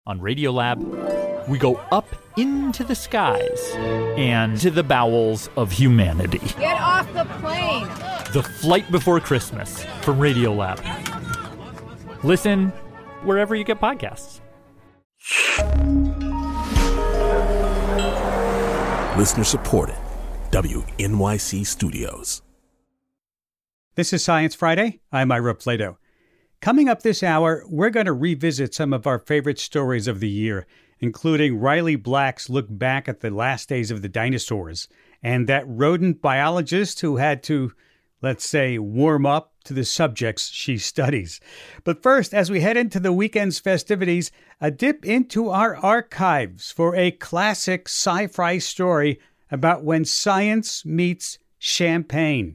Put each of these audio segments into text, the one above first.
On Radiolab, we go up into the skies and to the bowels of humanity. Get off the plane! The Flight Before Christmas from Radiolab. Listen wherever you get podcasts. Listener supported. WNYC Studios. This is Science Friday. I'm Ira Plato. Coming up this hour, we're going to revisit some of our favorite stories of the year, including Riley Black's look back at the last days of the dinosaurs, and that rodent biologist who had to, let's say, warm up to the subjects she studies. But first, as we head into the weekend's festivities, a dip into our archives for a classic sci-fi story about when science meets champagne.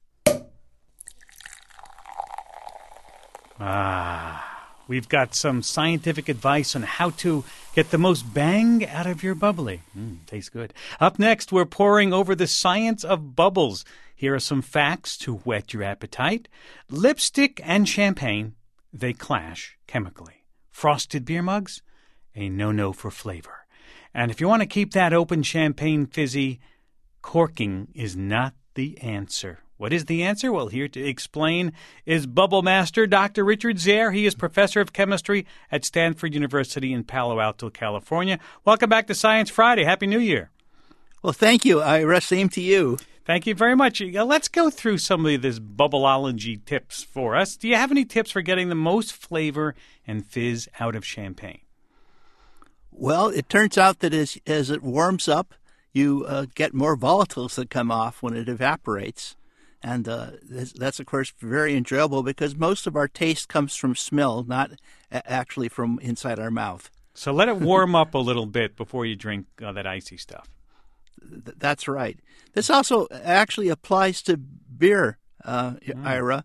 We've got some scientific advice on how to get the most bang out of your bubbly. Tastes good. Up next, we're poring over the science of bubbles. Here are some facts to whet your appetite. Lipstick and champagne, they clash chemically. Frosted beer mugs, a no-no for flavor. And if you want to keep that open champagne fizzy, corking is not the answer. What is the answer? Well, here to explain is Bubble Master Dr. Richard Zare. He is professor of chemistry at Stanford University in Palo Alto, California. Welcome back to Science Friday. Happy New Year. Well, thank you, Ira. Same to you. Thank you very much. Let's go through some of this bubbleology tips for us. Do you have any tips for getting the most flavor and fizz out of champagne? Well, it turns out that as it warms up, you get more volatiles that come off when it evaporates. And that's, of course, very enjoyable because most of our taste comes from smell, not actually from inside our mouth. So let it warm up a little bit before you drink that icy stuff. That's right. This also actually applies to beer, Ira.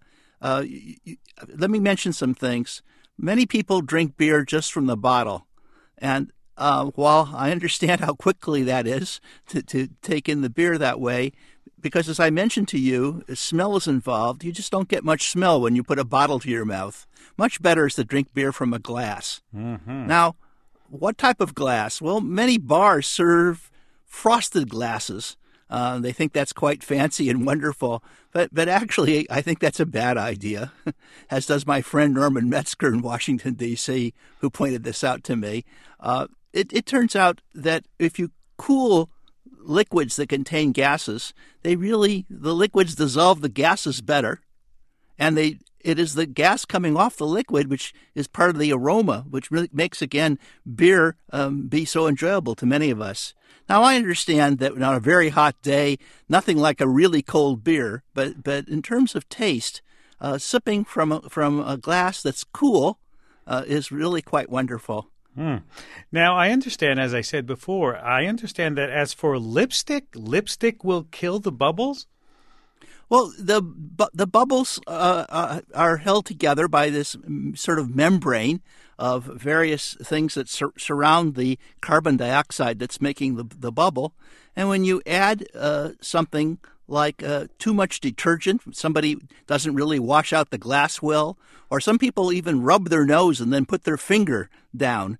Let me mention some things. Many people drink beer just from the bottle. And while I understand how quickly that is to take in the beer that way, because as I mentioned to you, smell is involved. You just don't get much smell when you put a bottle to your mouth. Much better is to drink beer from a glass. Mm-hmm. Now, what type of glass? Well, many bars serve frosted glasses. They think that's quite fancy and wonderful. But actually, I think that's a bad idea, as does my friend Norman Metzger in Washington, D.C., who pointed this out to me. It turns out that if you cool liquids that contain gases, the liquids dissolve the gases better, and it is the gas coming off the liquid which is part of the aroma, which really makes, again, beer be so enjoyable to many of us. Now, I understand that on a very hot day, nothing like a really cold beer, but in terms of taste, sipping from a glass that's cool is really quite wonderful. Now, I understand, as I said before, that as for lipstick will kill the bubbles? Well, the bubbles are held together by this sort of membrane of various things that surround the carbon dioxide that's making the bubble. And when you add something like too much detergent, somebody doesn't really wash out the glass well, or some people even rub their nose and then put their finger down.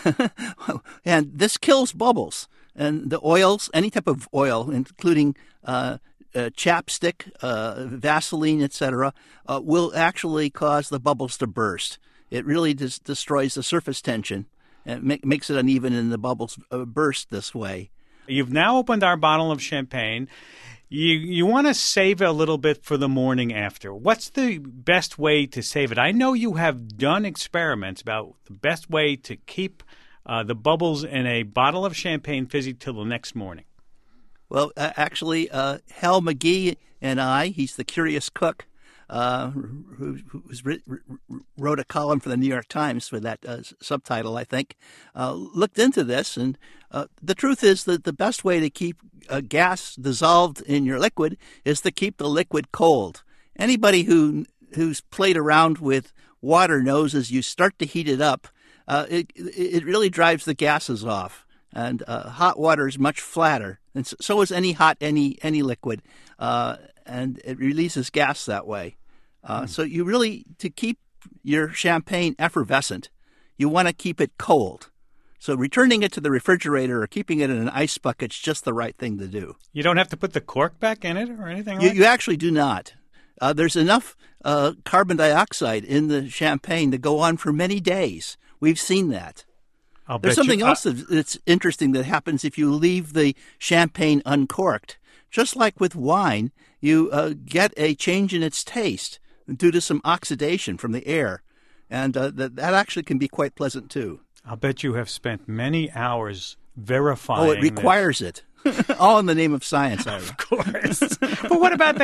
And this kills bubbles. And the oils, any type of oil, including chapstick, Vaseline, etc., will actually cause the bubbles to burst. It really destroys the surface tension and makes it uneven, and the bubbles burst this way. You've now opened our bottle of champagne. You want to save it a little bit for the morning after. What's the best way to save it? I know you have done experiments about the best way to keep the bubbles in a bottle of champagne fizzy till the next morning. Well, actually, Hal McGee and I, he's the Curious Cook, who wrote a column for the New York Times with that subtitle, I think, looked into this. And the truth is that the best way to keep gas dissolved in your liquid is to keep the liquid cold. Anybody who's played around with water knows as you start to heat it up, it really drives the gases off. And hot water is much flatter, and so is any liquid, and it releases gas that way. So you really, to keep your champagne effervescent, you want to keep it cold. So returning it to the refrigerator or keeping it in an ice bucket's just the right thing to do. You don't have to put the cork back in it or anything like that? You actually do not. There's enough carbon dioxide in the champagne to go on for many days. We've seen that. There's something else that's interesting that happens if you leave the champagne uncorked. Just like with wine, you get a change in its taste due to some oxidation from the air. And that actually can be quite pleasant, too. I'll bet you have spent many hours verifying. Oh, it requires it. All in the name of science, Ira. Of course. But what about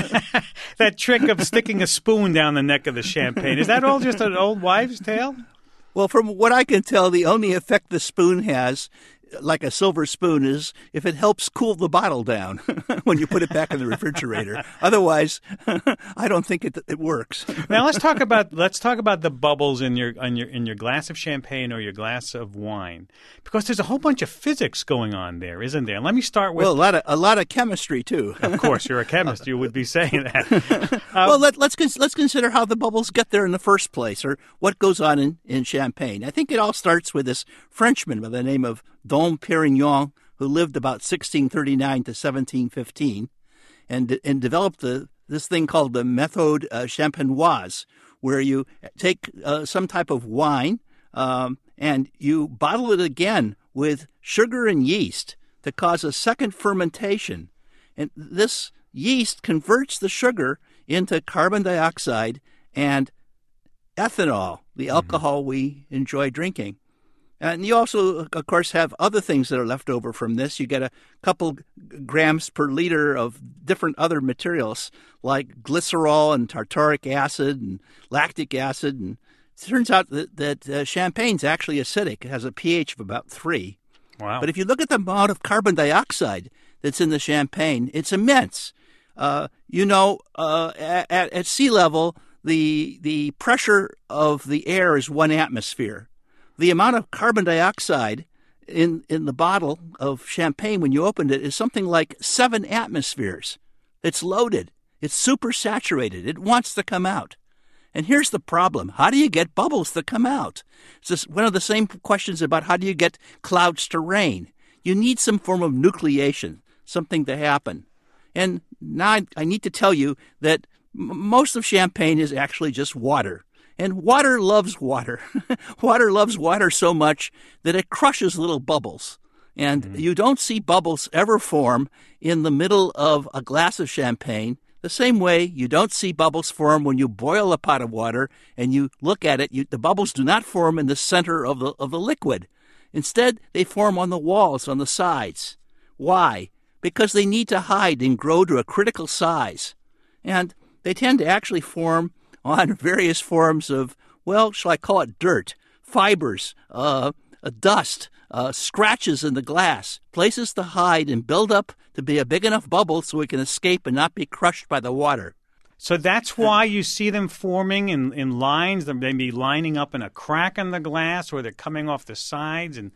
that trick of sticking a spoon down the neck of the champagne? Is that all just an old wives' tale? Well, from what I can tell, the only effect the spoon has, like a silver spoon, is if it helps cool the bottle down when you put it back in the refrigerator. Otherwise, I don't think it works. Now let's talk about the bubbles in your glass of champagne or your glass of wine, because there's a whole bunch of physics going on there, isn't there? Let me start with a lot of chemistry too. Of course, you're a chemist. You would be saying that. Well, let's consider how the bubbles get there in the first place, or what goes on in champagne. I think it all starts with this Frenchman by the name of Dom Pérignon, who lived about 1639 to 1715, and developed this thing called the méthode champenoise, where you take some type of wine and you bottle it again with sugar and yeast to cause a second fermentation. And this yeast converts the sugar into carbon dioxide and ethanol, the alcohol we enjoy drinking. And you also, of course, have other things that are left over from this. You get a couple grams per liter of different other materials like glycerol and tartaric acid and lactic acid. And it turns out that champagne's actually acidic. It has a pH of about 3. Wow. But if you look at the amount of carbon dioxide that's in the champagne, it's immense. At sea level, the pressure of the air is 1 atmosphere. The amount of carbon dioxide in the bottle of champagne when you opened it is something like 7 atmospheres. It's loaded. It's super saturated. It wants to come out. And here's the problem. How do you get bubbles to come out? It's just one of the same questions about how do you get clouds to rain. You need some form of nucleation, something to happen. And now I need to tell you that most of champagne is actually just water. And water loves water. Water loves water so much that it crushes little bubbles. And you don't see bubbles ever form in the middle of a glass of champagne, the same way you don't see bubbles form when you boil a pot of water and you look at it. The bubbles do not form in the center of the liquid. Instead, they form on the walls, on the sides. Why? Because they need to hide and grow to a critical size. And they tend to actually form on various forms of, well, shall I call it dirt, fibers, dust, scratches in the glass, places to hide and build up to be a big enough bubble so it can escape and not be crushed by the water. So that's why you see them forming in lines. They may be lining up in a crack in the glass, or they're coming off the sides. And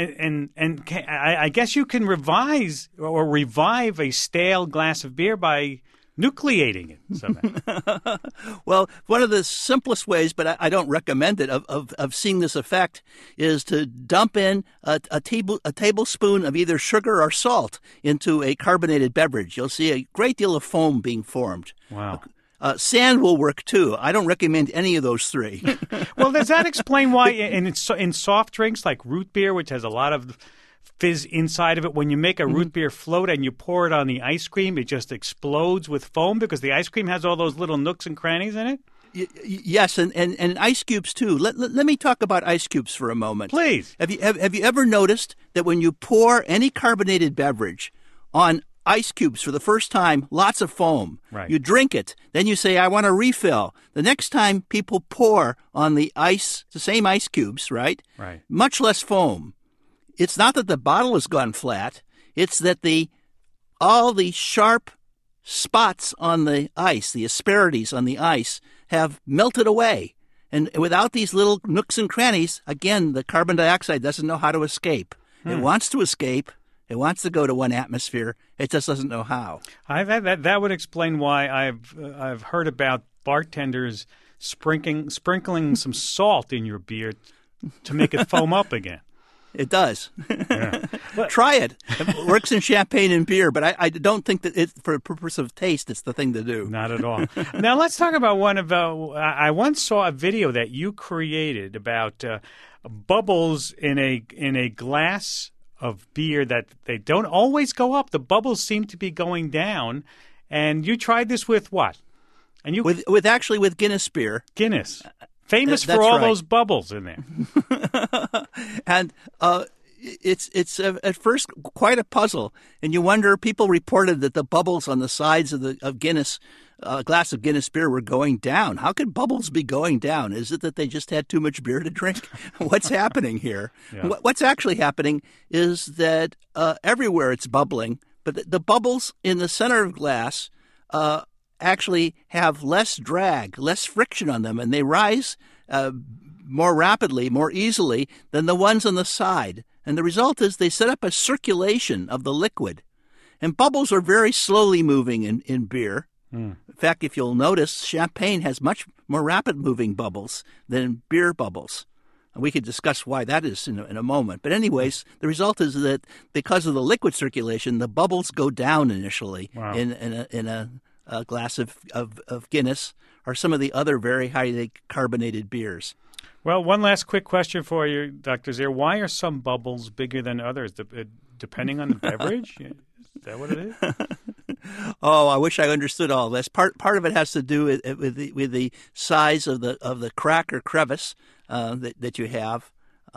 I guess you can revive a stale glass of beer by nucleating it somehow. Well, one of the simplest ways, but I don't recommend it, of seeing this effect is to dump in a tablespoon of either sugar or salt into a carbonated beverage. You'll see a great deal of foam being formed. Wow. Sand will work, too. I don't recommend any of those 3. Well, does that explain why in soft drinks like root beer, which has a lot of fizz inside of it, when you make a root beer float and you pour it on the ice cream, it just explodes with foam because the ice cream has all those little nooks and crannies in it? Yes, and ice cubes, too. Let me talk about ice cubes for a moment. Please. Have you ever noticed that when you pour any carbonated beverage on ice cubes for the first time, lots of foam. Right. You drink it. Then you say, I want a refill. The next time people pour on the same ice cubes, right? Right. Much less foam. It's not that the bottle has gone flat. It's that all the sharp spots on the ice, the asperities on the ice, have melted away. And without these little nooks and crannies, again, the carbon dioxide doesn't know how to escape. It wants to escape. It wants to go to 1 atmosphere. It just doesn't know how. That would explain why I've heard about bartenders sprinkling some salt in your beer to make it foam up again. It does. Yeah. Try it. It works in champagne and beer, but I don't think that for the purpose of taste, it's the thing to do. Not at all. Now let's talk about one of. I once saw a video that you created about bubbles in a glass of beer that they don't always go up. The bubbles seem to be going down, and you tried this with what? And you with Guinness beer. Guinness. Famous That's for all right. those bubbles in there. And it's at first quite a puzzle, and you wonder. People reported that the bubbles on the sides of Guinness, a glass of Guinness beer, were going down. How could bubbles be going down? Is it that they just had too much beer to drink? What's happening here? Yeah. What's actually happening is that everywhere it's bubbling, but the bubbles in the center of glass actually have less drag, less friction on them, and they rise more rapidly, more easily than the ones on the side. And the result is they set up a circulation of the liquid. And bubbles are very slowly moving in beer. In fact, if you'll notice, champagne has much more rapid moving bubbles than beer bubbles. And we could discuss why that is in a moment. But anyways, the result is that because of the liquid circulation, the bubbles go down initially. Wow. in a glass of Guinness or some of the other very highly carbonated beers. Well, one last quick question for you, Dr. Zier. Why are some bubbles bigger than others, depending on the beverage? Is that what it is? Oh, I wish I understood all this. Part of it has to do with the size of the crack or crevice that you have.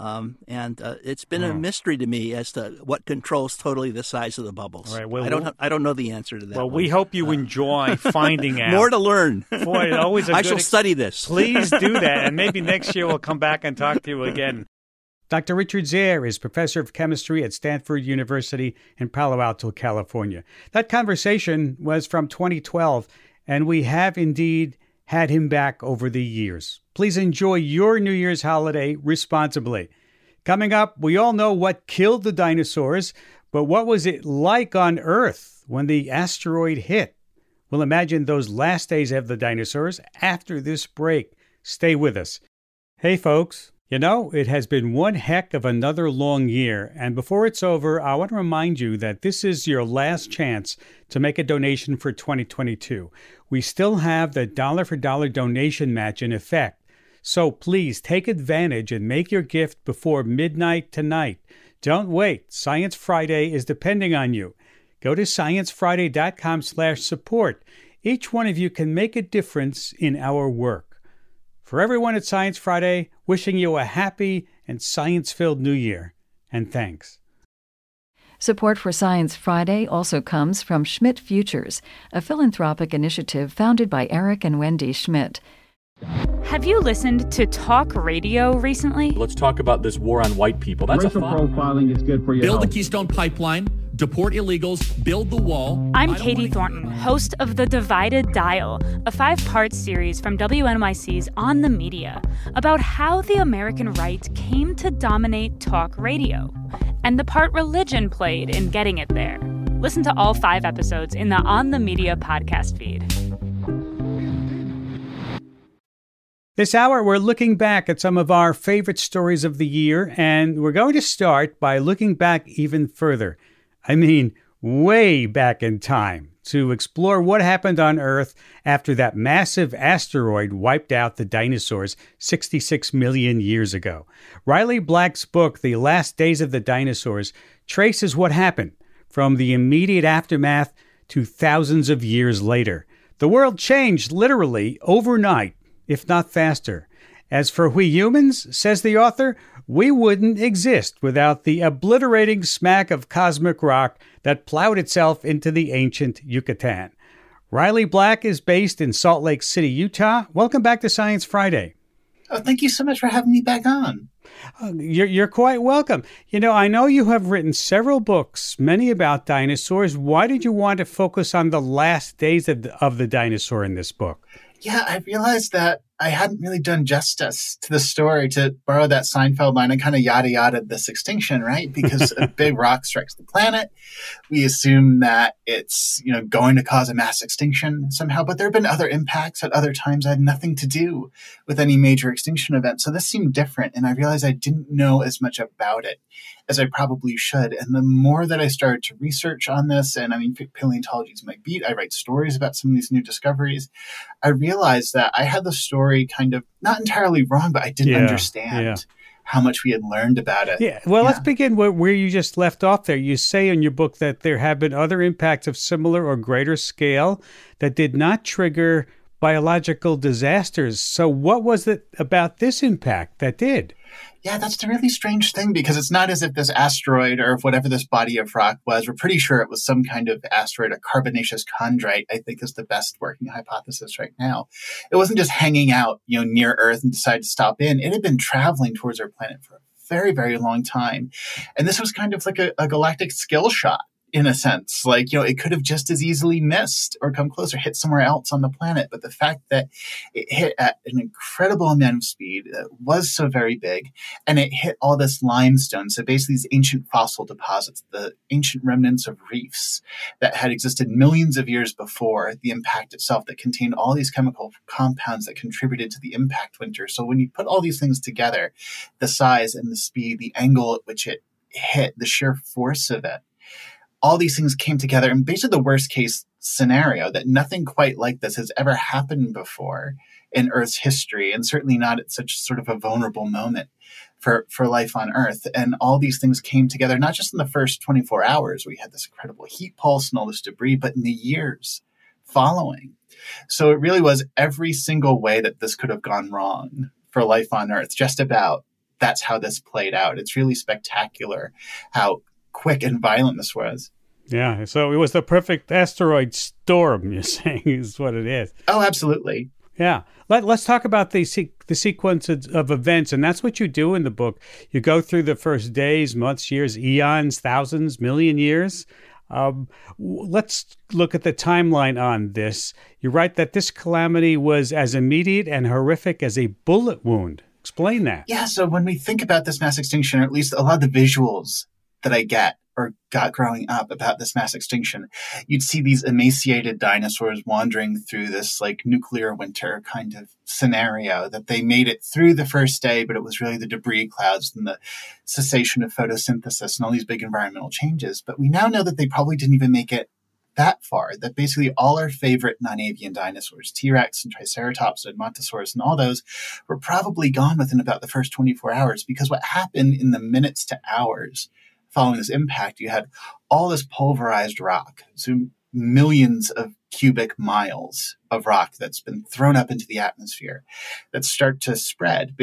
And it's been a mystery to me as to what controls totally the size of the bubbles. Right, well, I don't know the answer to that. Well, one. we hope you enjoy finding out. More to learn. Boy, always a I good shall study this. Please do that, and maybe next year we'll come back and talk to you again. Dr. Richard Zier is professor of chemistry at Stanford University in Palo Alto, California. That conversation was from 2012, and we have indeed had him back over the years. Please enjoy your New Year's holiday responsibly. Coming up, we all know what killed the dinosaurs, but what was it like on Earth when the asteroid hit? We'll imagine those last days of the dinosaurs after this break. Stay with us. Hey, folks. You know, it has been one heck of another long year, and before it's over, I want to remind you that this is your last chance to make a donation for 2022. We still have the dollar-for-dollar donation match in effect, so please take advantage and make your gift before midnight tonight. Don't wait. Science Friday is depending on you. Go to sciencefriday.com/support. Each one of you can make a difference in our work. For everyone at Science Friday, wishing you a happy and science-filled New Year. And thanks. Support for Science Friday also comes from Schmidt Futures, a philanthropic initiative founded by Eric and Wendy Schmidt. Have you listened to talk radio recently? Let's talk about this war on white people. That's racial profiling is good for you. Build the Keystone Pipeline, deport illegals, build the wall. I'm Katie Thornton, host of The Divided Dial, a 5-part series from WNYC's On the Media about how the American right came to dominate talk radio and the part religion played in getting it there. Listen to all 5 episodes in the On the Media podcast feed. This hour, we're looking back at some of our favorite stories of the year, and we're going to start by looking back even further. I mean, way back in time, to explore what happened on Earth after that massive asteroid wiped out the dinosaurs 66 million years ago. Riley Black's book, The Last Days of the Dinosaurs, traces what happened from the immediate aftermath to thousands of years later. The world changed literally overnight, if not faster. As for we humans, says the author, we wouldn't exist without the obliterating smack of cosmic rock that plowed itself into the ancient Yucatan. Riley Black is based in Salt Lake City, Utah. Welcome back to Science Friday. Oh, thank you so much for having me back on. You're quite welcome. You know, I know you have written several books, many about dinosaurs. Why did you want to focus on the last days of the dinosaur in this book? Yeah, I realized that I hadn't really done justice to the story, to borrow that Seinfeld line. I kind of yada yada this extinction, right? Because a big rock strikes the planet. We assume that it's, going to cause a mass extinction somehow. But there have been other impacts at other times that had nothing to do with any major extinction event. So this seemed different. And I realized I didn't know as much about it as I probably should. And the more that I started to research on this, and paleontology is my beat, I write stories about some of these new discoveries, I realized that I had the story kind of not entirely wrong, but I didn't understand how much we had learned about it. Yeah. Well, let's begin where you just left off there. You say in your book that there have been other impacts of similar or greater scale that did not trigger biological disasters. So what was it about this impact that did? Yeah, that's the really strange thing, because it's not as if this asteroid or if whatever this body of rock was, we're pretty sure it was some kind of asteroid, a carbonaceous chondrite, I think is the best working hypothesis right now. It wasn't just hanging out, near Earth and decided to stop in. It had been traveling towards our planet for a very, very long time. And this was kind of like a galactic skill shot. In a sense, it could have just as easily missed or come close or hit somewhere else on the planet. But the fact that it hit at an incredible amount of speed, was so very big, and it hit all this limestone. So basically these ancient fossil deposits, the ancient remnants of reefs that had existed millions of years before the impact itself, that contained all these chemical compounds that contributed to the impact winter. So when you put all these things together, the size and the speed, the angle at which it hit, the sheer force of it, all these things came together in basically the worst case scenario, that nothing quite like this has ever happened before in Earth's history, and certainly not at such sort of a vulnerable moment for life on Earth. And all these things came together, not just in the first 24 hours, we had this incredible heat pulse and all this debris, but in the years following. So it really was every single way that this could have gone wrong for life on Earth, just about. That's how this played out. It's really spectacular how quick and violent this was. Yeah, so it was the perfect asteroid storm, you're saying, is what it is. Oh, absolutely. Yeah. Let's talk about the sequence of events, and that's what you do in the book. You go through the first days, months, years, eons, thousands, million years. Let's look at the timeline on this. You write that this calamity was as immediate and horrific as a bullet wound. Explain that. Yeah, so when we think about this mass extinction, or at least a lot of the visuals that I got growing up about this mass extinction, you'd see these emaciated dinosaurs wandering through this nuclear winter kind of scenario, that they made it through the first day, but it was really the debris clouds and the cessation of photosynthesis and all these big environmental changes. But we now know that they probably didn't even make it that far, that basically all our favorite non-avian dinosaurs, T-Rex and Triceratops and Edmontosaurus and all those, were probably gone within about the first 24 hours, because what happened in the minutes to hours following this impact, you had all this pulverized rock, so millions of cubic miles of rock that's been thrown up into the atmosphere that start to spread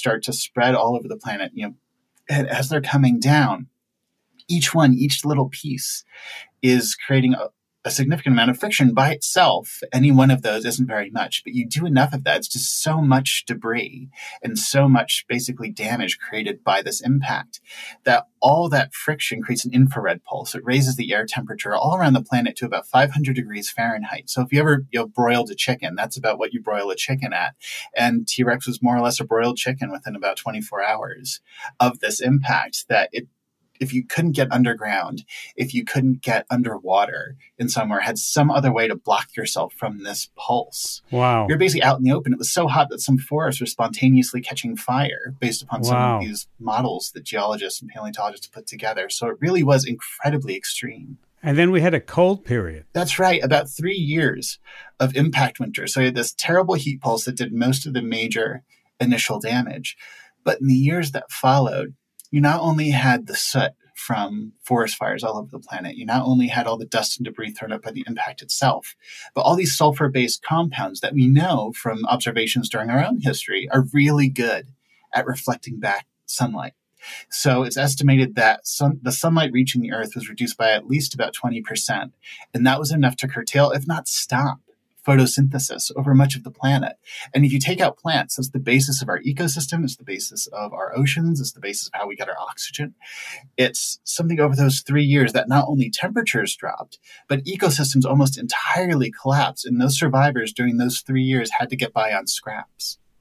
all over the planet. And as they're coming down, each little piece is creating a significant amount of friction by itself. Any one of those isn't very much, but you do enough of that, it's just so much debris and so much basically damage created by this impact, that all that friction creates an infrared pulse. It raises the air temperature all around the planet to about 500 degrees Fahrenheit. So if you ever broiled a chicken, that's about what you broil a chicken at. And T-Rex was more or less a broiled chicken within about 24 hours of this impact, that if you couldn't get underground, if you couldn't get underwater in somewhere, had some other way to block yourself from this pulse. Wow. You're basically out in the open. It was so hot that some forests were spontaneously catching fire based upon some of these models that geologists and paleontologists put together. So it really was incredibly extreme. And then we had a cold period. That's right. About 3 years of impact winter. So you had this terrible heat pulse that did most of the major initial damage. But in the years that followed, you not only had the soot from forest fires all over the planet, you not only had all the dust and debris thrown up by the impact itself, but all these sulfur-based compounds that we know from observations during our own history are really good at reflecting back sunlight. So it's estimated that the sunlight reaching the Earth was reduced by at least about 20%. And that was enough to curtail, if not stop, photosynthesis over much of the planet. And if you take out plants, that's the basis of our ecosystem. It's the basis of our oceans. It's the basis of how we get our oxygen. It's something over those 3 years that not only temperatures dropped, but ecosystems almost entirely collapsed. And those survivors during those 3 years had to get by on scraps.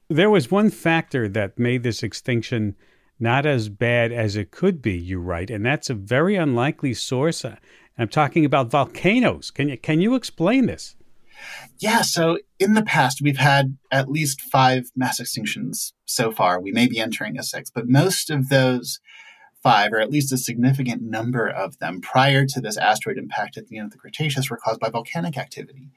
There was one factor that made this extinction not as bad as it could be, you write, and that's a very unlikely source. I'm talking about volcanoes. Can you explain this? Yeah, so in the past, we've had at least 5 mass extinctions so far. We may be entering a 6th, but most of those 5, or at least a significant number of them, prior to this asteroid impact at the end of the Cretaceous, were caused by volcanic activity.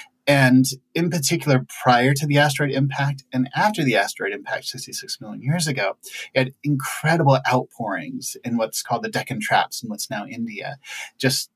And in particular, prior to the asteroid impact and after the asteroid impact 66 million years ago, you had incredible outpourings in what's called the Deccan Traps in what's now India. Just,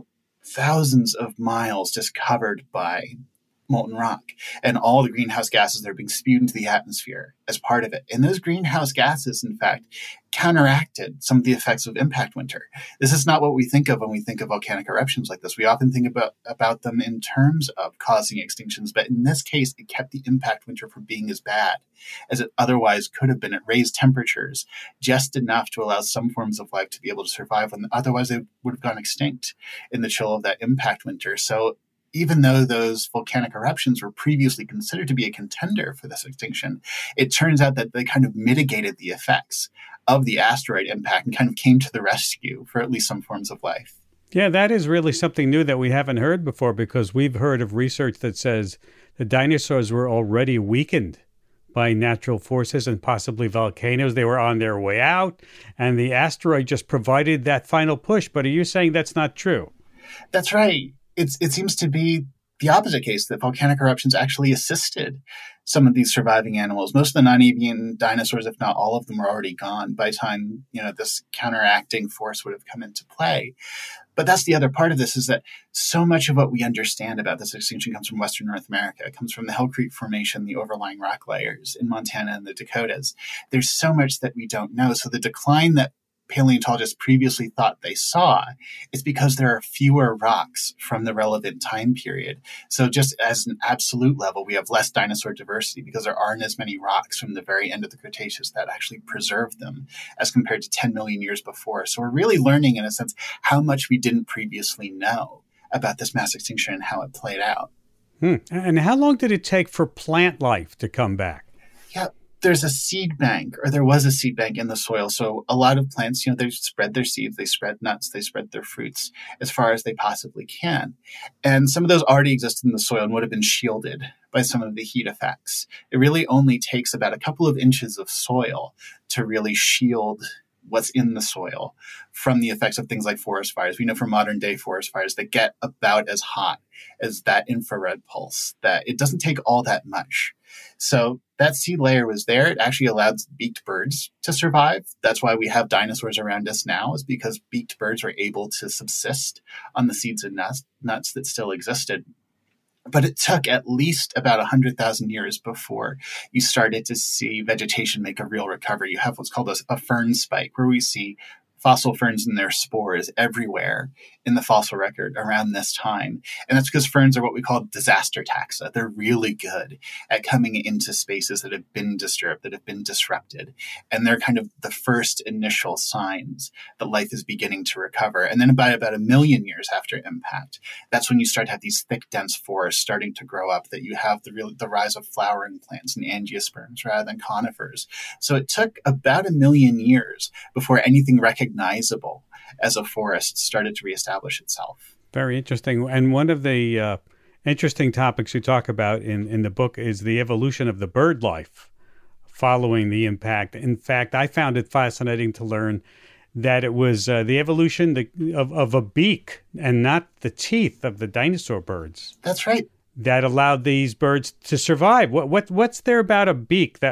thousands of miles just covered by molten rock, and all the greenhouse gases that are being spewed into the atmosphere as part of it. And those greenhouse gases, in fact, counteracted some of the effects of impact winter. This is not what we think of when we think of volcanic eruptions like this. We often think about them in terms of causing extinctions, but in this case, it kept the impact winter from being as bad as it otherwise could have been. It raised temperatures just enough to allow some forms of life to be able to survive when otherwise they would have gone extinct in the chill of that impact winter. So even though those volcanic eruptions were previously considered to be a contender for this extinction, it turns out that they kind of mitigated the effects of the asteroid impact and kind of came to the rescue for at least some forms of life. Yeah, that is really something new that we haven't heard before, because we've heard of research that says the dinosaurs were already weakened by natural forces and possibly volcanoes. They were on their way out, and the asteroid just provided that final push. But are you saying that's not true? That's right. It seems to be the opposite case, that volcanic eruptions actually assisted some of these surviving animals. Most of the non-avian dinosaurs, if not all of them, were already gone by the time, this counteracting force would have come into play. But that's the other part of this, is that so much of what we understand about this extinction comes from Western North America. It comes from the Hell Creek Formation, the overlying rock layers in Montana and the Dakotas. There's so much that we don't know. So the decline that paleontologists previously thought they saw is because there are fewer rocks from the relevant time period. So just as an absolute level, we have less dinosaur diversity because there aren't as many rocks from the very end of the Cretaceous that actually preserved them as compared to 10 million years before. So we're really learning, in a sense, how much we didn't previously know about this mass extinction and how it played out. And how long did it take for plant life to come back? Yeah. There's a seed bank, or there was a seed bank in the soil. So a lot of plants, they spread their seeds, they spread nuts, they spread their fruits as far as they possibly can. And some of those already existed in the soil and would have been shielded by some of the heat effects. It really only takes about a couple of inches of soil to really shield what's in the soil from the effects of things like forest fires. We know from modern day forest fires that get about as hot as that infrared pulse, that it doesn't take all that much. So that seed layer was there. It actually allowed beaked birds to survive. That's why we have dinosaurs around us now, is because beaked birds were able to subsist on the seeds and nuts that still existed. But it took at least about 100,000 years before you started to see vegetation make a real recovery. You have what's called a fern spike, where we see fossil ferns and their spores everywhere in the fossil record around this time. And that's because ferns are what we call disaster taxa. They're really good at coming into spaces that have been disturbed, that have been disrupted. And they're kind of the first initial signs that life is beginning to recover. And then about 1 million years after impact, that's when you start to have these thick, dense forests starting to grow up, that you have the rise of flowering plants and angiosperms rather than conifers. So it took about 1 million years before anything recognizable as a forest started to reestablish itself. Very interesting. And one of the interesting topics you talk about in the book is the evolution of the bird life following the impact. In fact, I found it fascinating to learn that it was the evolution of a beak and not the teeth of the dinosaur birds. That's right. That allowed these birds to survive. What's there about a beak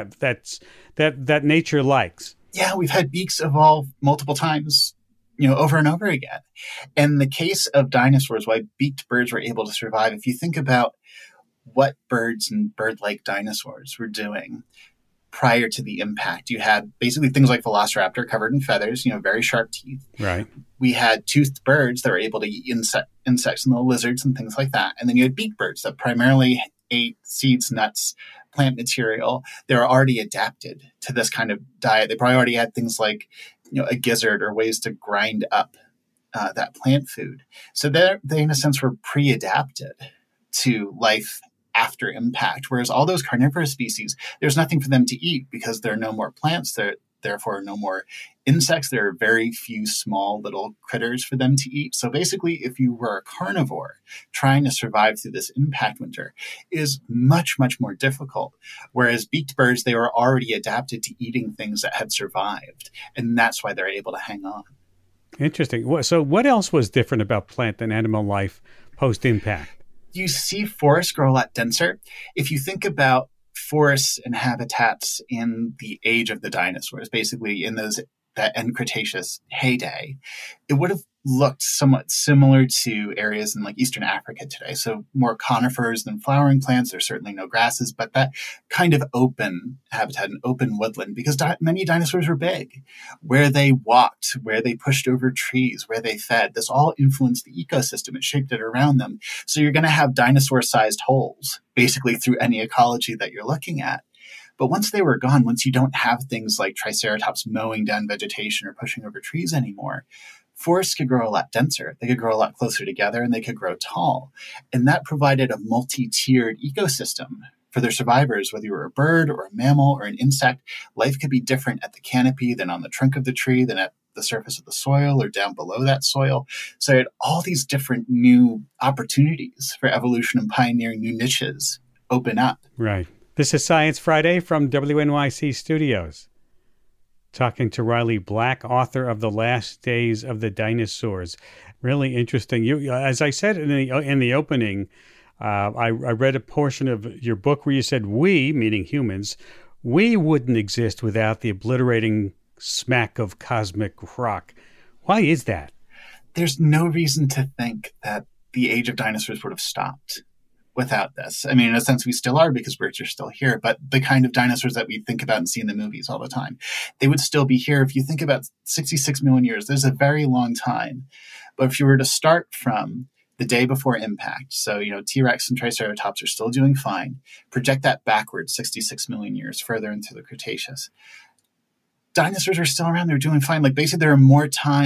that nature likes? Yeah, we've had beaks evolve multiple times, over and over again. In the case of dinosaurs, why beaked birds were able to survive, if you think about what birds and bird-like dinosaurs were doing prior to the impact, you had basically things like Velociraptor covered in feathers, very sharp teeth. Right. We had toothed birds that were able to eat insects and little lizards and things like that. And then you had beaked birds that primarily ate seeds, nuts, plant material. They were already adapted to this kind of diet. They probably already had things like, a gizzard or ways to grind up that plant food. So they in a sense, were pre-adapted to life after impact. Whereas all those carnivorous species, there's nothing for them to eat because there are no more plants. Therefore no more insects. There are very few small little critters for them to eat. So basically, if you were a carnivore trying to survive through this impact winter, is much, much more difficult. Whereas beaked birds, they were already adapted to eating things that had survived. And that's why they're able to hang on. Interesting. So what else was different about plant and animal life post-impact? You see forests grow a lot denser. If you think about forests and habitats in the age of the dinosaurs, basically in that end Cretaceous heyday, it would have looked somewhat similar to areas in like Eastern Africa today. So more conifers than flowering plants. There's certainly no grasses, but that kind of open habitat, an open woodland, because many dinosaurs were big. Where they walked, where they pushed over trees, where they fed, this all influenced the ecosystem. It shaped it around them. So you're going to have dinosaur-sized holes, basically through any ecology that you're looking at. But once they were gone, once you don't have things like Triceratops mowing down vegetation or pushing over trees anymore, forests could grow a lot denser. They could grow a lot closer together, and they could grow tall. And that provided a multi-tiered ecosystem for their survivors. Whether you were a bird or a mammal or an insect, life could be different at the canopy than on the trunk of the tree, than at the surface of the soil or down below that soil. So it had all these different new opportunities for evolution and pioneering new niches open up. Right. This is Science Friday from WNYC Studios. Talking to Riley Black, author of The Last Days of the Dinosaurs. Really interesting. You, as I said in the opening, I read a portion of your book where you said we, meaning humans, we wouldn't exist without the obliterating smack of cosmic rock. Why is that? There's no reason to think that the age of dinosaurs would have stopped without this. I mean, in a sense, we still are because birds are still here, but the kind of dinosaurs that we think about and see in the movies all the time, they would still be here. If you think about 66 million years, there's a very long time. But if you were to start from the day before impact, so, T-Rex and Triceratops are still doing fine, project that backwards 66 million years further into the Cretaceous, dinosaurs are still around. They're doing fine. Like basically there's more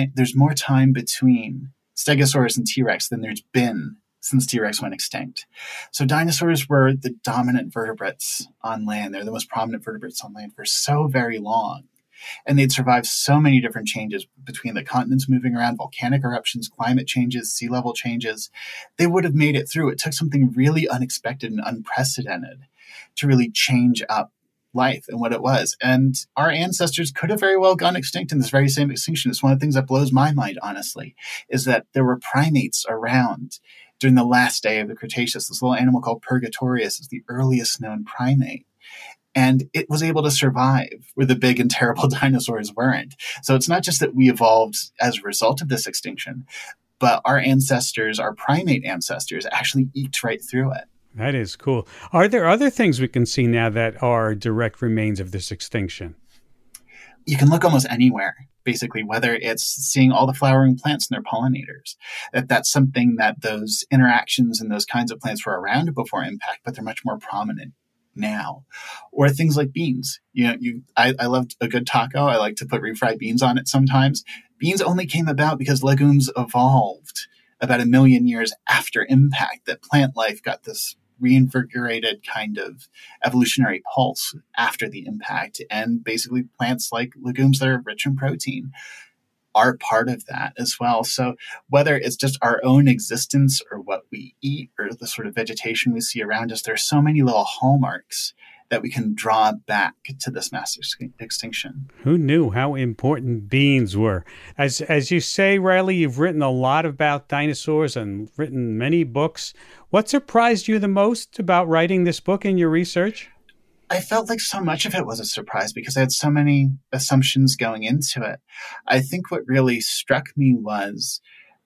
time between Stegosaurus and T-Rex than there's been since T-Rex went extinct. So dinosaurs were the dominant vertebrates on land. They're the most prominent vertebrates on land for so very long. And they'd survived so many different changes between the continents moving around, volcanic eruptions, climate changes, sea level changes. They would have made it through. It took something really unexpected and unprecedented to really change up life and what it was. And our ancestors could have very well gone extinct in this very same extinction. It's one of the things that blows my mind, honestly, is that there were primates around during the last day of the Cretaceous. This little animal called Purgatorius is the earliest known primate. And it was able to survive where the big and terrible dinosaurs weren't. So it's not just that we evolved as a result of this extinction, but our ancestors, our primate ancestors, actually eked right through it. That is cool. Are there other things we can see now that are direct remains of this extinction? You can look almost anywhere, basically, whether it's seeing all the flowering plants and their pollinators. That's something that those interactions and those kinds of plants were around before impact, but they're much more prominent now. Or things like beans. I love a good taco. I like to put refried beans on it sometimes. Beans only came about because legumes evolved about 1 million years after impact, that plant life got this reinvigorated kind of evolutionary pulse after the impact. And basically plants like legumes that are rich in protein are part of that as well. So whether it's just our own existence or what we eat or the sort of vegetation we see around us, there's so many little hallmarks that we can draw back to this mass extinction. Who knew how important beans were? As you say, Riley, you've written a lot about dinosaurs and written many books. What surprised you the most about writing this book in your research? I felt like so much of it was a surprise because I had so many assumptions going into it. I think what really struck me was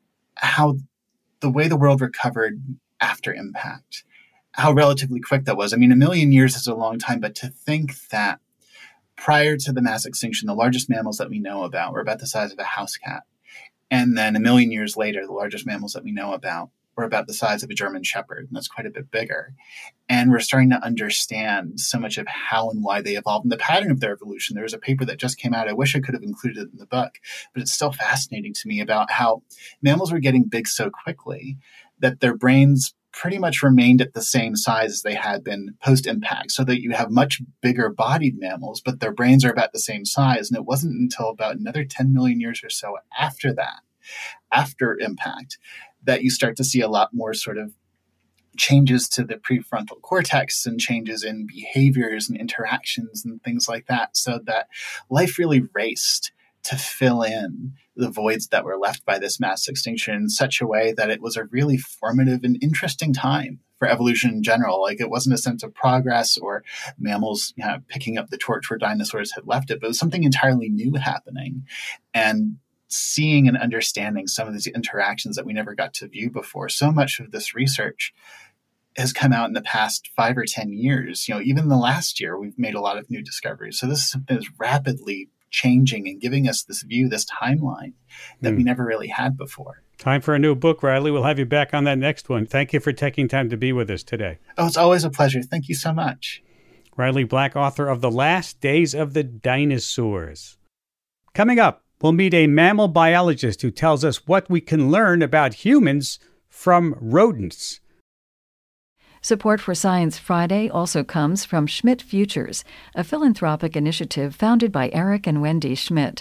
how the way the world recovered after impact, how relatively quick that was. I mean, 1 million years is a long time, but to think that prior to the mass extinction, the largest mammals that we know about were about the size of a house cat. And then 1 million years later, the largest mammals that we know about were about the size of a German Shepherd, and that's quite a bit bigger. And we're starting to understand so much of how and why they evolved and the pattern of their evolution. There was a paper that just came out. I wish I could have included it in the book, but it's still fascinating to me about how mammals were getting big so quickly that their brains pretty much remained at the same size as they had been post-impact, so that you have much bigger bodied mammals, but their brains are about the same size. And it wasn't until about another 10 million years or so after that, after impact, that you start to see a lot more sort of changes to the prefrontal cortex and changes in behaviors and interactions and things like that, so that life really raced to fill in the voids that were left by this mass extinction in such a way that it was a really formative and interesting time for evolution in general. Like, it wasn't a sense of progress or mammals picking up the torch where dinosaurs had left it, but it was something entirely new happening. And seeing and understanding some of these interactions that we never got to view before. So much of this research has come out in the past 5 or 10 years. Even in the last year, we've made a lot of new discoveries. So this is something that's rapidly changing and giving us this view, this timeline that we never really had before. Time for a new book, Riley. We'll have you back on that next one. Thank you for taking time to be with us today. Oh, it's always a pleasure. Thank you so much. Riley Black, author of The Last Days of the Dinosaurs. Coming up, we'll meet a mammal biologist who tells us what we can learn about humans from rodents. Support for Science Friday also comes from Schmidt Futures, a philanthropic initiative founded by Eric and Wendy Schmidt.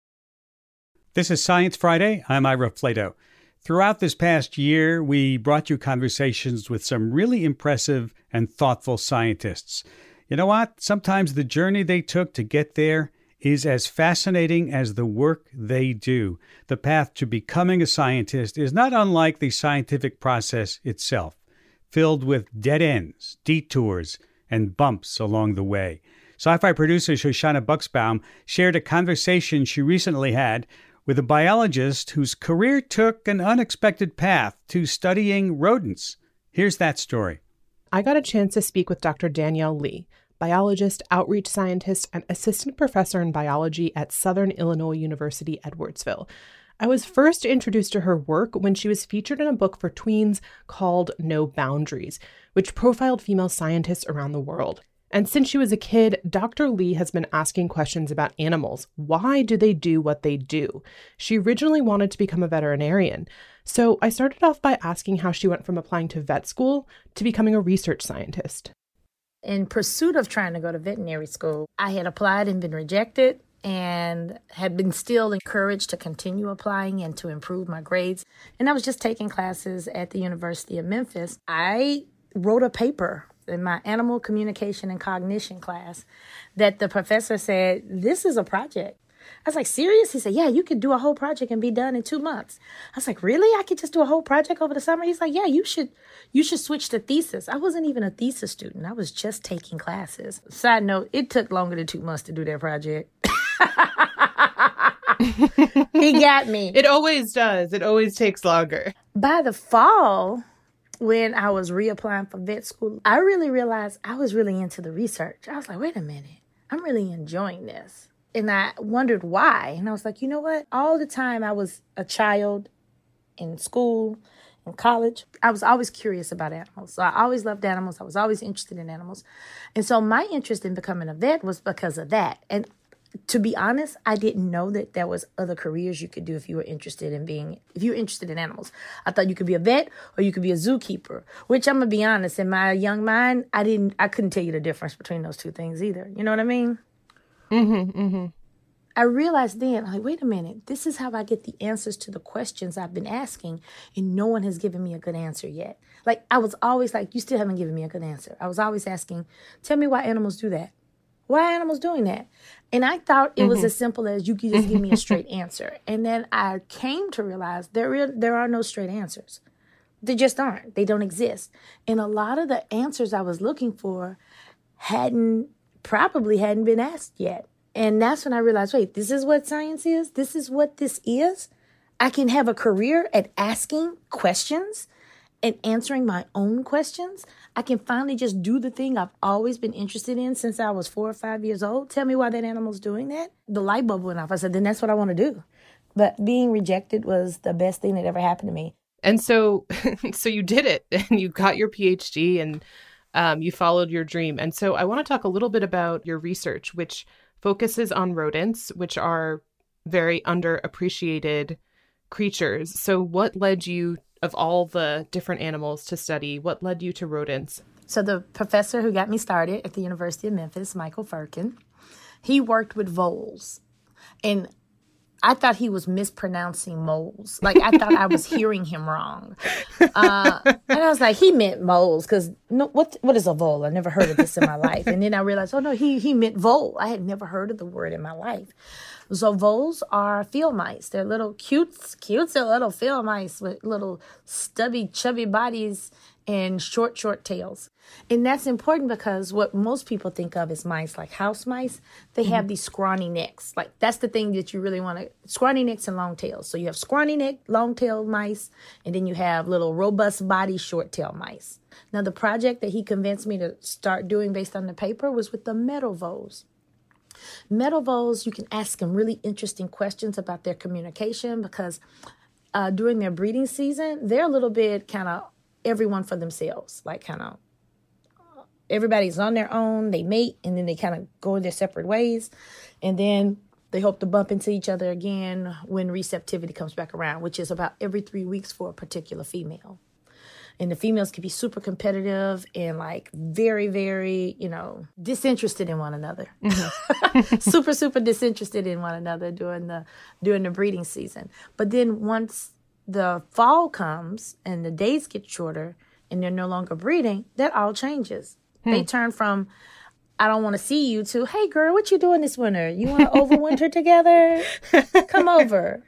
This is Science Friday. I'm Ira Flato. Throughout this past year, we brought you conversations with some really impressive and thoughtful scientists. You know what? Sometimes the journey they took to get there is as fascinating as the work they do. The path to becoming a scientist is not unlike the scientific process itself, filled with dead ends, detours, and bumps along the way. Sci-fi producer Shoshana Buxbaum shared a conversation she recently had with a biologist whose career took an unexpected path to studying rodents. Here's that story. I got a chance to speak with Dr. Danielle Lee, biologist, outreach scientist, and assistant professor in biology at Southern Illinois University, Edwardsville. I was first introduced to her work when she was featured in a book for tweens called No Boundaries, which profiled female scientists around the world. And since she was a kid, Dr. Lee has been asking questions about animals. Why do they do what they do? She originally wanted to become a veterinarian. So I started off by asking how she went from applying to vet school to becoming a research scientist. In pursuit of trying to go to veterinary school, I had applied and been rejected, and had been still encouraged to continue applying and to improve my grades. And I was just taking classes at the University of Memphis. I wrote a paper in my animal communication and cognition class that the professor said, this is a project. I was like, serious? He said, yeah, you could do a whole project and be done in 2 months. I was like, really? I could just do a whole project over the summer? He's like, yeah, you should switch to thesis. I wasn't even a thesis student. I was just taking classes. Side note, it took longer than 2 months to do that project. He got me. It always does. It always takes longer. By the fall, when I was reapplying for vet school, I really realized I was really into the research. I was like, wait a minute, I'm really enjoying this. And I wondered why. And I was like, you know what? All the time I was a child in school, in college, I was always curious about animals. So I always loved animals. I was always interested in animals. And so my interest in becoming a vet was because of that. And to be honest, I didn't know that there was other careers you could do if you were interested in animals. I thought you could be a vet or you could be a zookeeper, which I'm going to be honest, in my young mind, I couldn't tell you the difference between those two things either. You know what I mean? Mm-hmm, mm-hmm. I realized then, like, wait a minute, this is how I get the answers to the questions I've been asking, and no one has given me a good answer yet. Like, I was always like, you still haven't given me a good answer. I was always asking, tell me why animals do that. Why are animals doing that? And I thought it was as simple as you could just give me a straight answer. And then I came to realize there are no straight answers. They just aren't. They don't exist. And a lot of the answers I was looking for probably hadn't been asked yet. And that's when I realized, wait, this is what science is? This is what this is? I can have a career at asking questions and answering my own questions. I can finally just do the thing I've always been interested in since I was 4 or 5 years old. Tell me why that animal's doing that. The light bulb went off. I said, then that's what I want to do. But being rejected was the best thing that ever happened to me. And so you did it, and you got your PhD, and you followed your dream. And so I want to talk a little bit about your research, which focuses on rodents, which are very underappreciated creatures. So what led you of all the different animals to study, what led you to rodents? So the professor who got me started at the University of Memphis, Michael Firkin, he worked with voles. And I thought he was mispronouncing moles. Like, I thought I was hearing him wrong. And I was like, he meant moles, because what is a vole? I never heard of this in my life. And then I realized, oh, no, he meant vole. I had never heard of the word in my life. So voles are field mice. They're little cute little field mice with little stubby, chubby bodies and short tails. And that's important because what most people think of as mice, like house mice, they have these scrawny necks. Like, that's the thing that you really want to, scrawny necks and long tails. So you have scrawny neck, long tail mice, and then you have little robust body, short tail mice. Now, the project that he convinced me to start doing based on the paper was with the meadow voles. Meadow voles, you can ask them really interesting questions about their communication because during their breeding season, they're a little bit kind of everyone for themselves, like kind of everybody's on their own, they mate, and then they kind of go their separate ways, and then they hope to bump into each other again when receptivity comes back around, which is about every 3 weeks for a particular female. And the females can be super competitive and like very, very, disinterested in one another. Mm-hmm. super disinterested in one another during the breeding season. But then once the fall comes and the days get shorter and they're no longer breeding, that all changes. They turn from, I don't want to see you, to, hey girl, what you doing this winter? You want to overwinter together? Come over.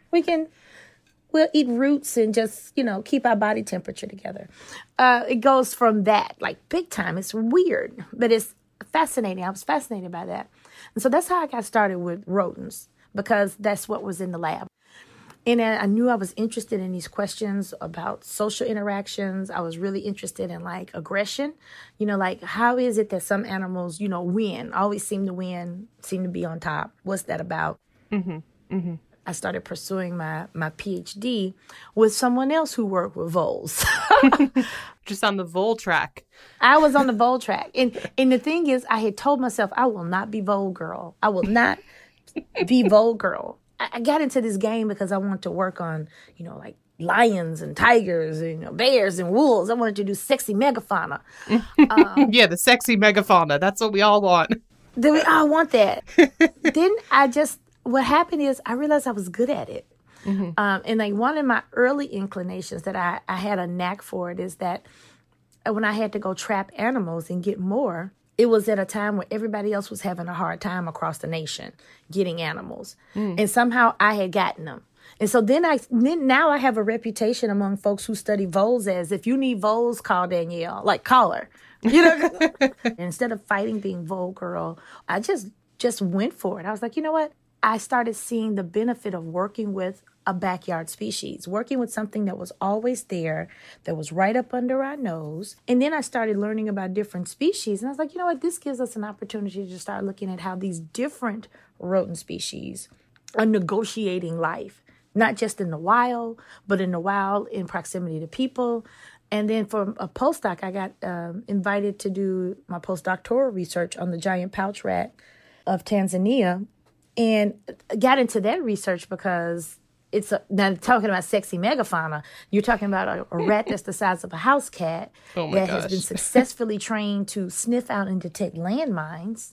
We'll eat roots and just, keep our body temperature together. It goes from that, like big time. It's weird, but it's fascinating. I was fascinated by that. And so that's how I got started with rodents, because that's what was in the lab. And I knew I was interested in these questions about social interactions. I was really interested in like aggression, like how is it that some animals, win, always seem to win, seem to be on top. What's that about? Mm-hmm. Mm-hmm. I started pursuing my PhD with someone else who worked with voles. Just on the vole track. I was on the vole track. And the thing is, I had told myself, I will not be vole girl. I will not be vole girl. I got into this game because I wanted to work on, like lions and tigers and bears and wolves. I wanted to do sexy megafauna. Yeah, the sexy megafauna. That's what we all want. We all want that. Then what happened is I realized I was good at it. Mm-hmm. And like one of my early inclinations that I had a knack for it is that when I had to go trap animals and get more, it was at a time where everybody else was having a hard time across the nation getting animals. And somehow I had gotten them. And so then now I have a reputation among folks who study voles as, if you need voles, call Danielle. Like, call her. Instead of fighting being vole girl, I just went for it. I was like, you know what? I started seeing the benefit of working with a backyard species, working with something that was always there, that was right up under our nose. And then I started learning about different species. And I was like, you know what? This gives us an opportunity to start looking at how these different rodent species are negotiating life, not just in the wild, but in the wild in proximity to people. And then for a postdoc, I got invited to do my postdoctoral research on the giant pouch rat of Tanzania, and got into that research because now talking about sexy megafauna, you're talking about a rat that's the size of a house cat has been successfully trained to sniff out and detect landmines.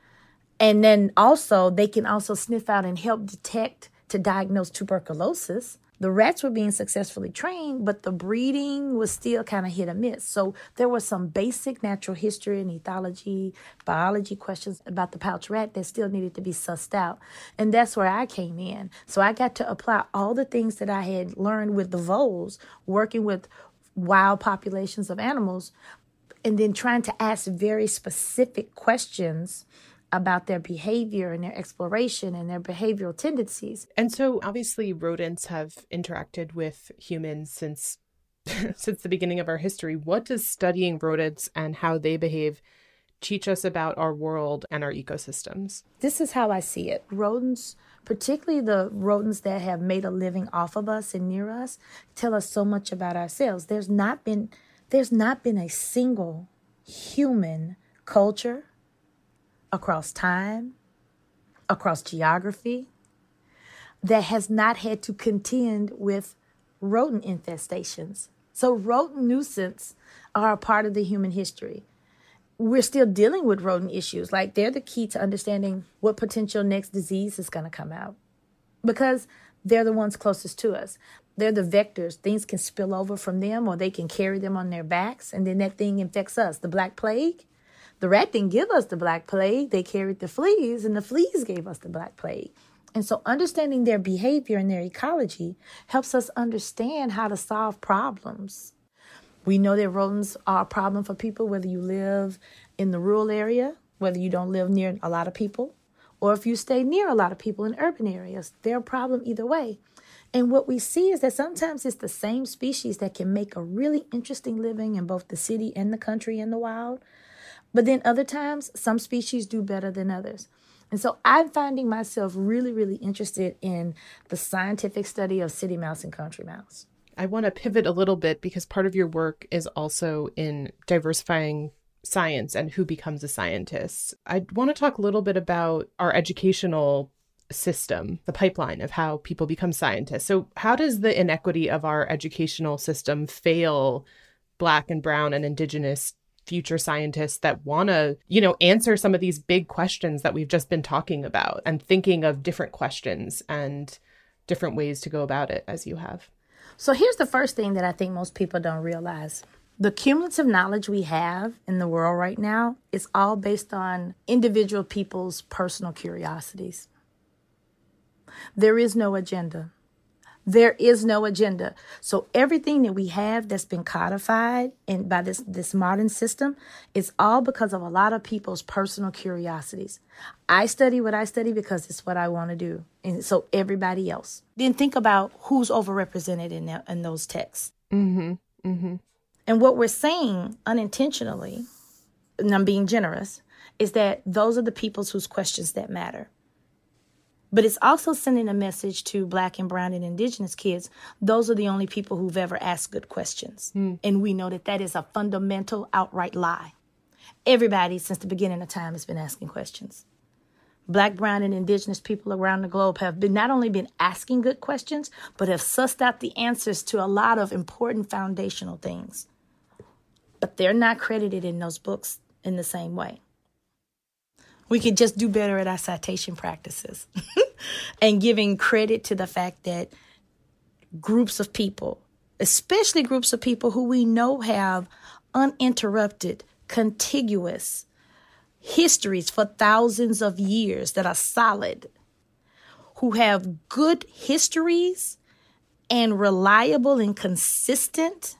And then also, they can also sniff out and help detect to diagnose tuberculosis. The rats were being successfully trained, but the breeding was still kind of hit or miss. So there were some basic natural history and ethology, biology questions about the pouch rat that still needed to be sussed out. And that's where I came in. So I got to apply all the things that I had learned with the voles, working with wild populations of animals, and then trying to ask very specific questions about their behavior and their exploration and their behavioral tendencies. And so obviously rodents have interacted with humans since the beginning of our history. What does studying rodents and how they behave teach us about our world and our ecosystems? This is how I see it. Rodents, particularly the rodents that have made a living off of us and near us, tell us so much about ourselves. There's not been a single human culture across time, across geography, that has not had to contend with rodent infestations. So rodent nuisance are a part of the human history. We're still dealing with rodent issues. Like, they're the key to understanding what potential next disease is going to come out, because they're the ones closest to us. They're the vectors. Things can spill over from them, or they can carry them on their backs, and then that thing infects us. The Black Plague, the rat didn't give us the Black Plague. They carried the fleas, and the fleas gave us the Black Plague. And so understanding their behavior and their ecology helps us understand how to solve problems. We know that rodents are a problem for people, whether you live in the rural area, whether you don't live near a lot of people, or if you stay near a lot of people in urban areas. They're a problem either way. And what we see is that sometimes it's the same species that can make a really interesting living in both the city and the country and the wild. But then other times, some species do better than others. And so I'm finding myself really, really interested in the scientific study of city mouse and country mouse. I want to pivot a little bit because part of your work is also in diversifying science and who becomes a scientist. I want to talk a little bit about our educational system, the pipeline of how people become scientists. So how does the inequity of our educational system fail Black and brown and Indigenous future scientists that want to, answer some of these big questions that we've just been talking about, and thinking of different questions and different ways to go about it as you have? So here's the first thing that I think most people don't realize. The cumulative knowledge we have in the world right now is all based on individual people's personal curiosities. There is no agenda. There is no agenda. So everything that we have that's been codified by this modern system is all because of a lot of people's personal curiosities. I study what I study because it's what I want to do. And so everybody else. Then think about who's overrepresented in those texts. Mm-hmm. Mm-hmm. And what we're saying unintentionally, and I'm being generous, is that those are the peoples whose questions that matter. But it's also sending a message to Black and brown and Indigenous kids. Those are the only people who've ever asked good questions. And we know that that is a fundamental, outright lie. Everybody since the beginning of time has been asking questions. Black, brown, and Indigenous people around the globe have not only been asking good questions, but have sussed out the answers to a lot of important foundational things. But they're not credited in those books in the same way. We could just do better at our citation practices and giving credit to the fact that groups of people, especially groups of people who we know have uninterrupted, contiguous histories for thousands of years that are solid, who have good histories and reliable and consistent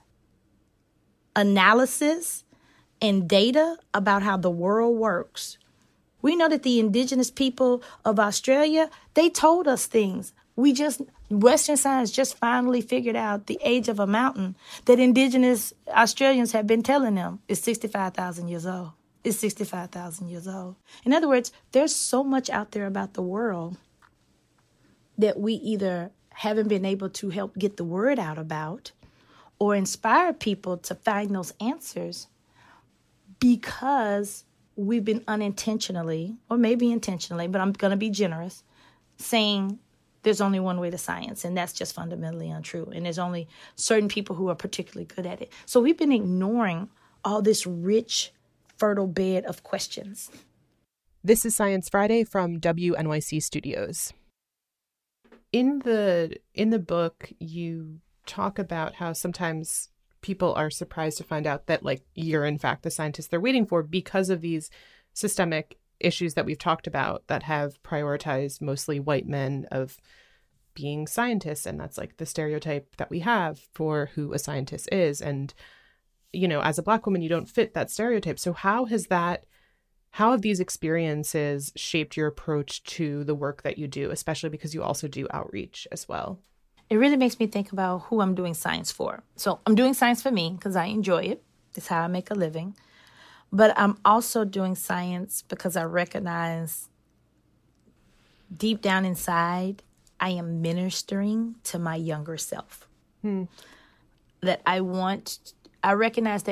analysis and data about how the world works. We know that the Indigenous people of Australia, they told us things. Western science just finally figured out the age of a mountain that Indigenous Australians have been telling them is 65,000 years old. It's 65,000 years old. In other words, there's so much out there about the world that we either haven't been able to help get the word out about or inspire people to find those answers because we've been unintentionally, or maybe intentionally, but I'm going to be generous, saying there's only one way to science, and that's just fundamentally untrue. And there's only certain people who are particularly good at it. So we've been ignoring all this rich, fertile bed of questions. This is Science Friday from WNYC Studios. In the book, you talk about how sometimes people are surprised to find out that, you're in fact the scientist they're waiting for because of these systemic issues that we've talked about that have prioritized mostly white men of being scientists. And that's the stereotype that we have for who a scientist is. And, as a Black woman, you don't fit that stereotype. So how have these experiences shaped your approach to the work that you do, especially because you also do outreach as well? It really makes me think about who I'm doing science for. So I'm doing science for me because I enjoy it. It's how I make a living. But I'm also doing science because I recognize deep down inside, I am ministering to my younger self. That I recognize that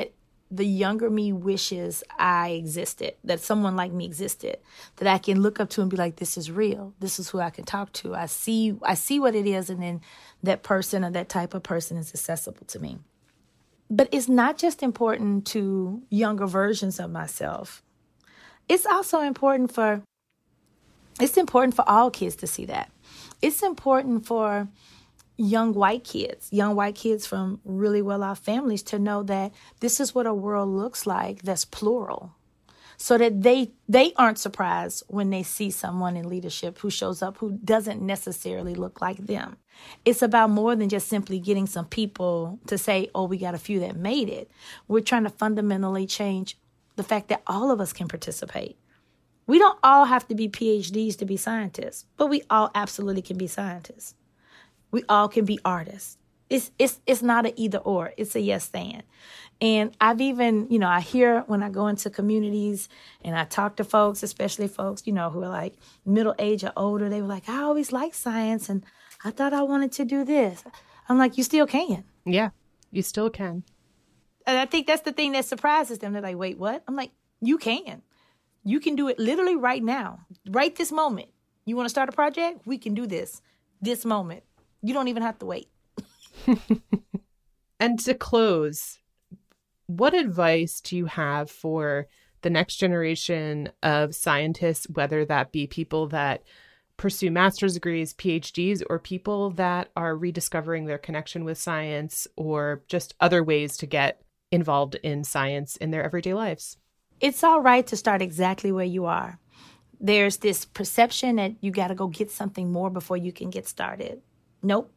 the younger me wishes I existed, that someone like me existed, that I can look up to and be like, this is real. This is who I can talk to. I see what it is, and then that person or that type of person is accessible to me. But it's not just important to younger versions of myself. It's also important for all kids to see that. It's important for young white kids from really well-off families to know that this is what a world looks like that's plural, so that they aren't surprised when they see someone in leadership who shows up who doesn't necessarily look like them. It's about more than just simply getting some people to say, oh, we got a few that made it. We're trying to fundamentally change the fact that all of us can participate. We don't all have to be PhDs to be scientists, but we all absolutely can be scientists. We all can be artists. It's not an either or. It's a yes and. And I've even, I hear when I go into communities and I talk to folks, especially folks, who are like middle age or older, they were like, I always liked science and I thought I wanted to do this. I'm like, you still can. Yeah, you still can. And I think that's the thing that surprises them. They're like, wait, what? I'm like, you can. You can do it literally right now, right this moment. You want to start a project? We can do this moment. You don't even have to wait. And to close, what advice do you have for the next generation of scientists, whether that be people that pursue master's degrees, PhDs, or people that are rediscovering their connection with science, or just other ways to get involved in science in their everyday lives? It's all right to start exactly where you are. There's this perception that you got to go get something more before you can get started. Nope.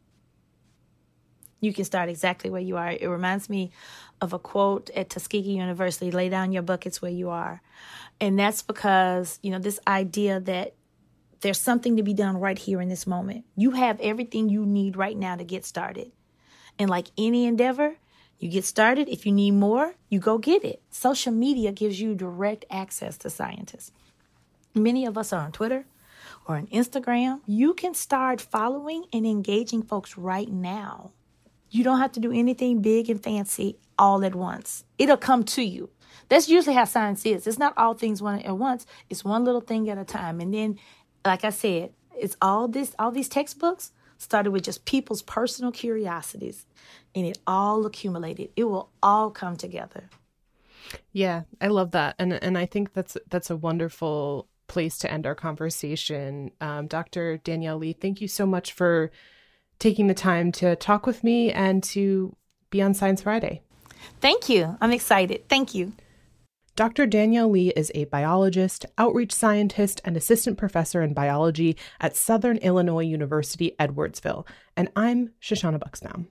You can start exactly where you are. It reminds me of a quote at Tuskegee University, lay down your buckets where you are. And that's because, this idea that there's something to be done right here in this moment. You have everything you need right now to get started. And like any endeavor, you get started. If you need more, you go get it. Social media gives you direct access to scientists. Many of us are on Twitter or on Instagram. You can start following and engaging folks right now. You don't have to do anything big and fancy all at once. It'll come to you. That's usually how science is. It's not all things one at once. It's one little thing at a time. And then, like I said, it's all these textbooks started with just people's personal curiosities, and it all accumulated. It will all come together. Yeah, I love that. And I think that's a wonderful place to end our conversation. Dr. Danielle Lee, thank you so much for taking the time to talk with me and to be on Science Friday. Thank you. I'm excited. Thank you. Dr. Danielle Lee is a biologist, outreach scientist, and assistant professor in biology at Southern Illinois University, Edwardsville. And I'm Shoshana Buxbaum.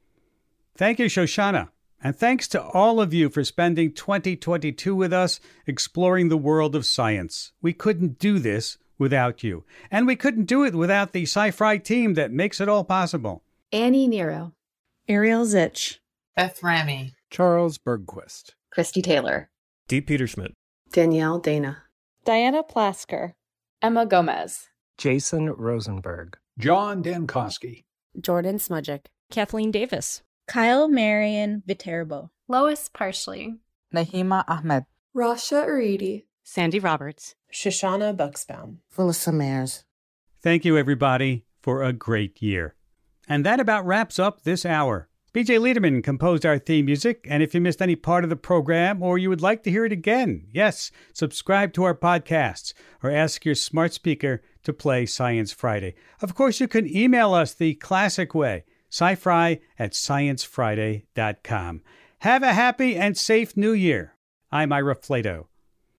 Thank you, Shoshana. And thanks to all of you for spending 2022 with us, exploring the world of science. We couldn't do this without you. And we couldn't do it without the Sci-Fi team that makes it all possible. Annie Nero. Ariel Zich. Beth Ramy. Charles Bergquist. Christy Taylor. Dee Peterschmidt. Danielle Dana. Diana Plasker. Emma Gomez. Jason Rosenberg. John Dankosky. Jordan Smudgick. Kathleen Davis. Kyle Marion Viterbo. Lois Parsley. Nahima Ahmed. Rasha Aridi. Sandy Roberts. Shoshana Buxbaum. Phyllis Mayers. Thank you, everybody, for a great year. And that about wraps up this hour. BJ Liederman composed our theme music, and if you missed any part of the program or you would like to hear it again, yes, subscribe to our podcasts or ask your smart speaker to play Science Friday. Of course, you can email us the classic way, scifri@sciencefriday.com. Have a happy and safe New Year. I'm Ira Flato.